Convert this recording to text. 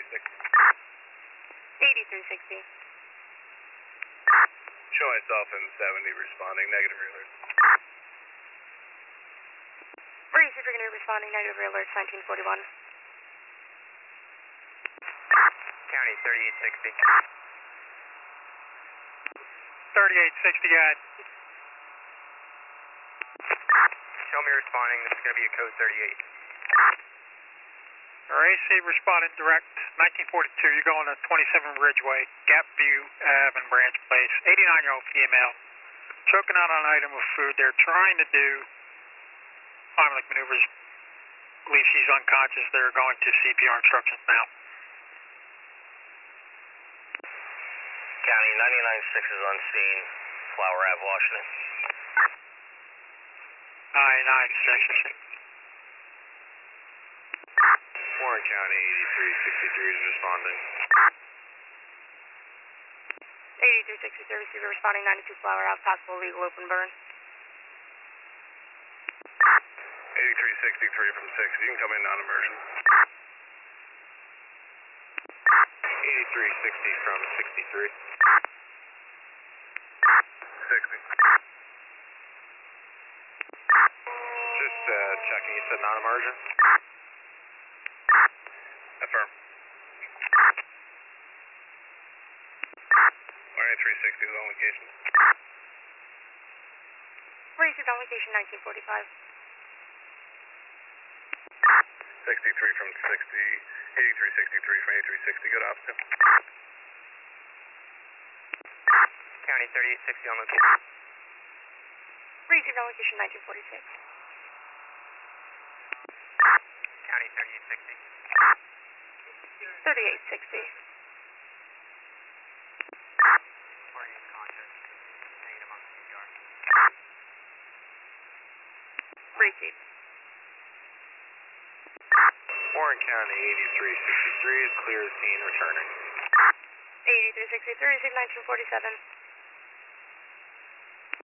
8360. Show myself in 70 responding, negative alert. Breeze, if you're going to be responding, negative alert 1941. County 3860. 3860, got. Show me responding, this is going to be a code 38. RAC responded direct, 1942, you're going to 27 Ridgeway, Gap View Ave and Branch Place, 89-year-old female, choking out on an item of food. They're trying to do Heimlich maneuvers. Believe she's unconscious. They're going to CPR instructions now. County 99-6 is on scene, Flower Ave, Washington. 99-6. Warren County 8363 is responding. 8363, receiver responding 92 Flower Ave, possible legal open burn. 8363 from 6, you can come in non-emergent. 8360 from 63. 60. Just checking, you said non-emergent? Affirm. 8360 is on location. Received on location 1945. 63 from 60, 8363 from 8360, good opposite. County 3860 on location. Received on location 1946. County 3860. 3860. Party unconscious. Hanging him on CPR. Received. Warren County 8363 is clear as scene returning. 8363, received 1947.